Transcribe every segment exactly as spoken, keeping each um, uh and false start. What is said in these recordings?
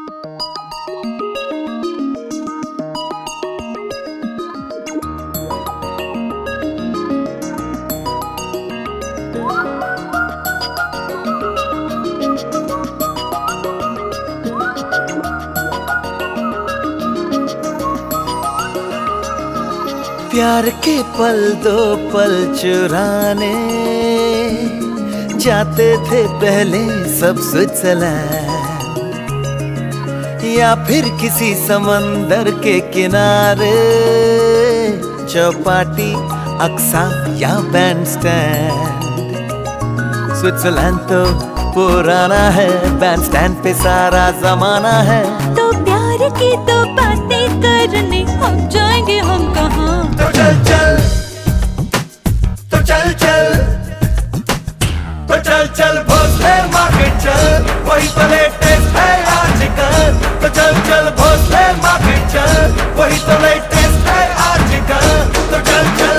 प्यार के पल दो पल चुराने जाते थे पहले सब स्विट्जरलैंड या फिर किसी समंदर के किनारे, चौपाटी अक्सा या बैंड स्टैंड। स्विट्जरलैंड तो पुराना है, बैंड स्टैंड पे सारा जमाना है। तो प्यार की तो बातें करने हम जाएंगे हम कहाँ। तो चल चल तो चल चल तो चल चल भोसले मार्केट चल, वही तो लेटेस्ट है आजकल। तो चल चल भोसले मार्केट चल, वही तो लेटेस्ट है आजकल। तो चल चल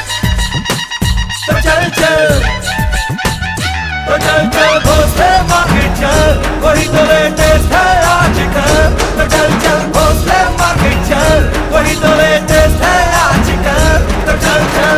तो चल चल तो चल चल भोसले मार्केट चल, वही तो लेटेस्ट है आजकल। तो चल चल भोसले मार्केट चल, वही तो लेटेस्ट है आजकल। तो चल चल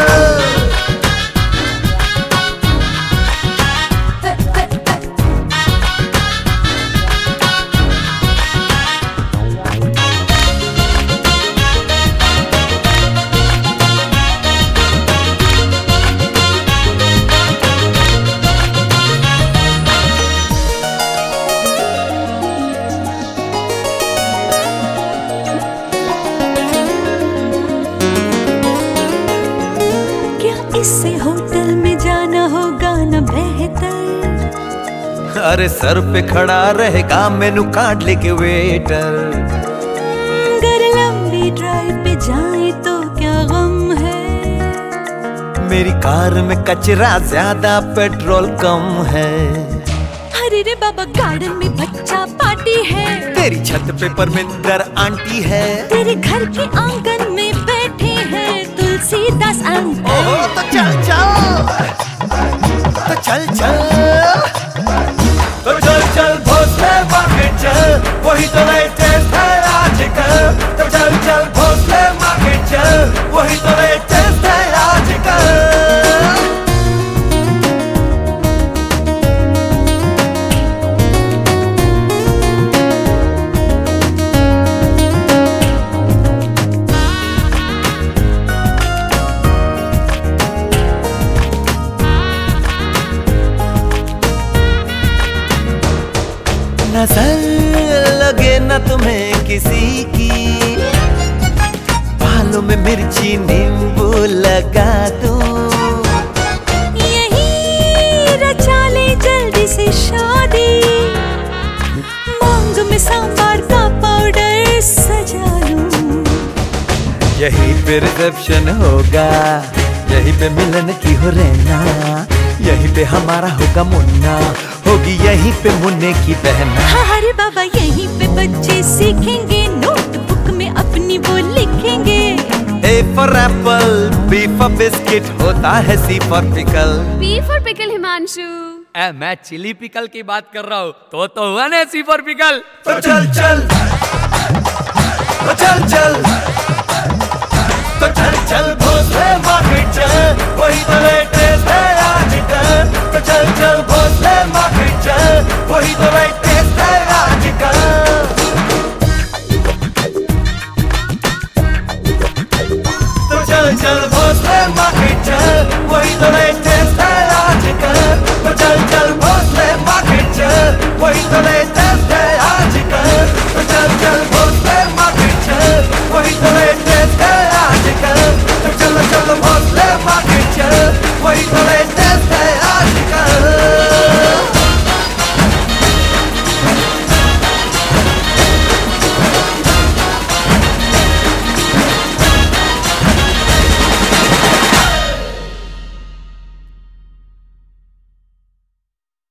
इससे होटल में जाना होगा न बेहतर। अरे सर पे खड़ा रहेगा मेनू कार्ड लेके वेटर। अगर लंबी ड्राइव पे जाए तो क्या गम है। मेरी कार में कचरा ज्यादा पेट्रोल कम है। अरे रे बाबा गार्डन में बच्चा पार्टी है। तेरी छत पे परमिंदर आंटी है। तेरे घर के आंगन में बैठे हैं तुलसीदास अंकल। ओहो तो चल चल तो चल चल तो चल चल भोसले मार्केट चल, वही तो लेटेस्ट है आजकल। तो चल चल भोसले मार्केट चल, वही तो लेटेस्ट है आजकल। नजर लगे न तुम्हें किसी की, बालों में मिर्ची नींबू लगा दूं। यही रचा ले जल्दी से शादी, मांग में सांबार का पाउडर सजा लूं। यही पे रिसेप्शन होगा, यही पे मिलन की हो रहना। यही पे हमारा होगा मुन्ना, होगी यहीं पे मुन्ने की बहना। अरे बाबा यहीं पे बच्चे सीखेंगे, नोटबुक में अपनी वो लिखेंगे। A for apple, B for biscuit, होता है C for pickle। P for pickle Himanshu. ए, मैं चिली पिकल की बात कर रहा हूँ, तो तो हुआ ना सी फॉर पिकल। तो चल चल तो चल चल तो चल चल भोसले मार्केट चल, वही तो लेटेस्ट है आजकल। तो चल चल भोसले मार्केट चल, वही तो लेटेस्ट है आजकल। तो चल चल भोसले मार्केट चल, वही तो लेटेस्ट